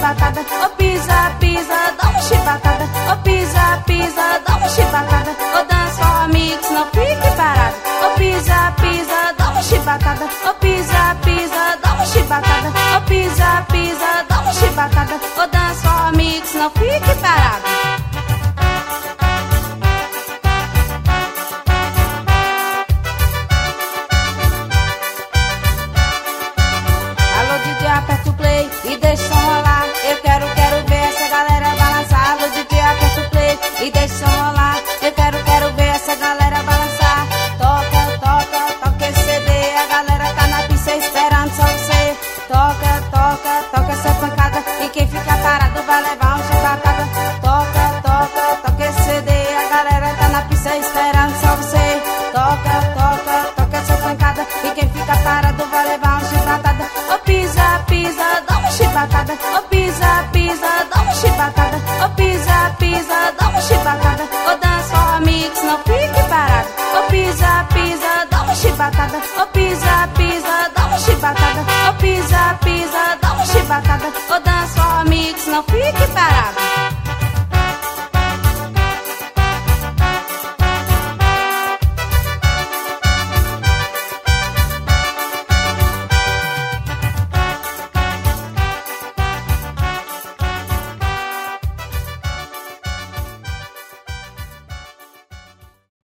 chibatada. Ô pisa, pisa, dá uma chibatada. Ô pisa, pisa, dá uma chibatada. Ô dança com amigos, não fique parado. Ô pisa, pisa, dá uma chibatada. Ô pisa, pisa, dá uma chibatada. Ô pisa, pisa, dá uma chibatada. Ô dança com amigos, não fique parado. Aperta o play e deixa o som rolar. Eu quero ver essa galera balançar. Alô DJ, aperta o play e deixa o som rolar. Eu quero ver essa galera balançar. Toca, toca, toca esse CD. A galera tá na pista esperando só você. Toca, toca, toca essa pancada. E quem fica parado vai levar uma chibatada. Toca, toca, toca esse CD. A galera tá na pista esperando só você. Toca, toca, toca essa pancada. E quem fica parado vai levar uma chibatada. Ô pisa, pisa, dá uma chibatada. Ô pisa, pisa, dá uma chibatada. Ô pisa, pisa, dá uma chibatada. Ô dança com amigos, não fique parado. Ô pisa, pisa, dá uma chibatada. Ô pisa, pisa, dá uma chibatada. Ô pisa, pisa, dá uma chibatada. Ô dança com amigos, não fique parado.